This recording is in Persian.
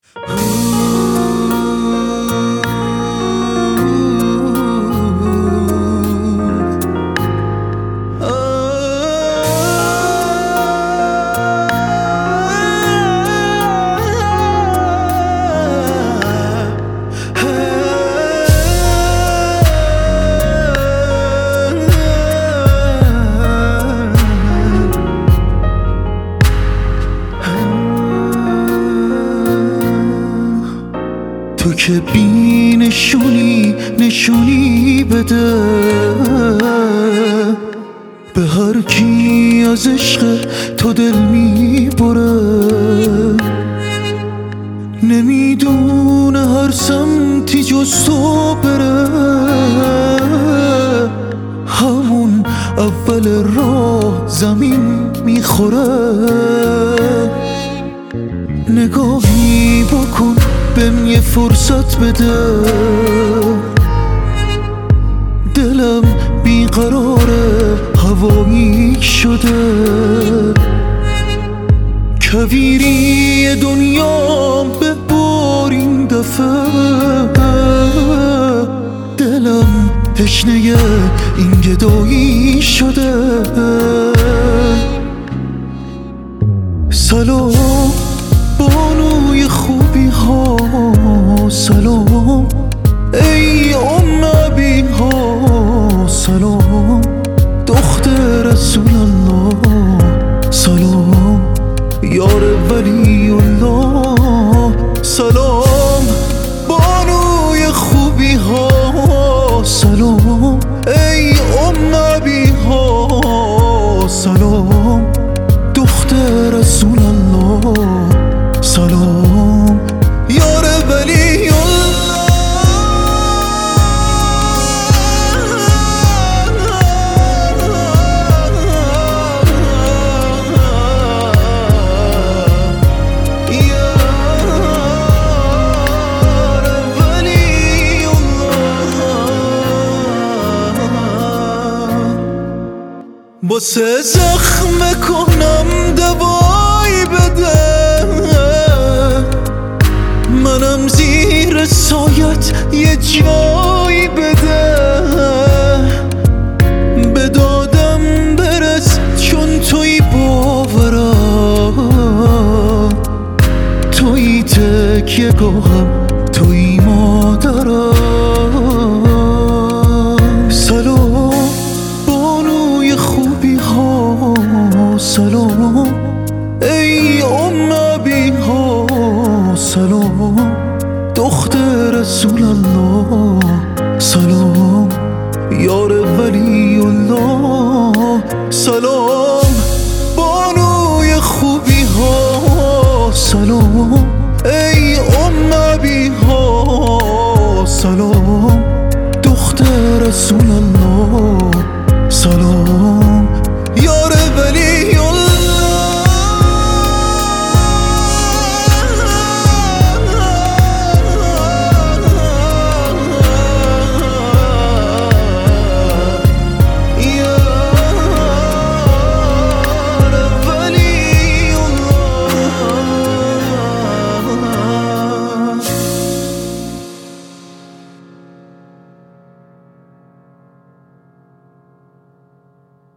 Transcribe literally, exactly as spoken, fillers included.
تو که بی نشونی نشونی بده به هر کی از عشق تو دل میبره، نمیدونه هر سمتی جز تو بره، همون اول راه زمین میخوره. نگاهی بکن بهم یه فرصت بده، دلم بیقراره هوایی شده، کویری دنیا به بار این دفعه، دلم تشنه این گدایی شده. سلام بانوی خوبی ها، سلام ای ام ابی ها، سلام دختر رسول الله، سلام یار ولی الله، سلام بانوی خوبی ها، سلام ای ام ابی ها، سلام دختر رسول الله، سلام یار ولی الله. یار ولی الله. باسه زخم کنم دوایی بده، منم زیر سایت یه جایی بده، به دادم برس چون توی باورم، توی تکیه گاهم توی مادرم. سلام بانوی خوبی ها، سلام ای ام ابی ها، سلام دختر رسول الله، سلام یار ولی الله، سلام بانوی خوبی ها، سلام ای ام ابی ها، سلام دختر رسول الله.